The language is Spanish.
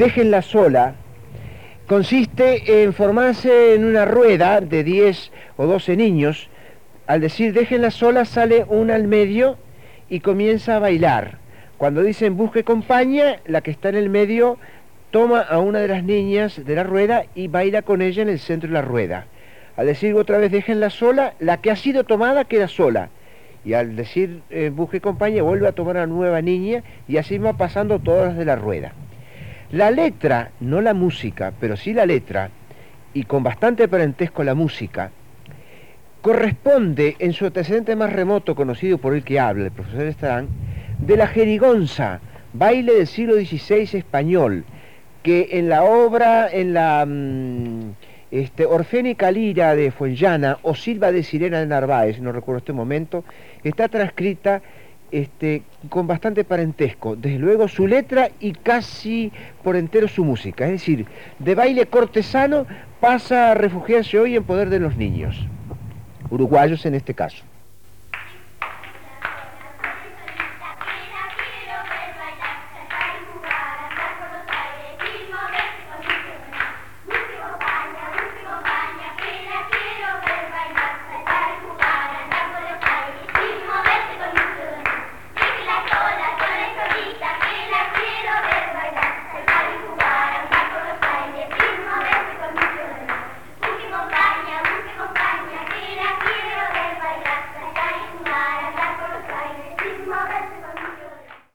Déjenla sola consiste en formarse en una rueda de 10 o 12 niños. Al decir déjenla sola sale una al medio y comienza a bailar. Cuando dicen busque compañía, la que está en el medio toma a una de las niñas de la rueda y baila con ella en el centro de la rueda. Al decir otra vez déjenla sola, la que ha sido tomada queda sola. Y al decir busque compañía, vuelve a tomar a una nueva niña y así va pasando todas las de la rueda. La letra, no la música, pero sí la letra, y con bastante parentesco la música, corresponde en su antecedente más remoto, conocido por el que habla, el profesor Estarán, de la jerigonza, baile del siglo XVI español, que en la obra, en la Orfénica Lira de Fuenllana o Silva de Sirena de Narváez, no recuerdo este momento, está transcrita con bastante parentesco, desde luego su letra y casi por entero su música, es decir, de baile cortesano pasa a refugiarse hoy en poder de los niños, uruguayos en este caso.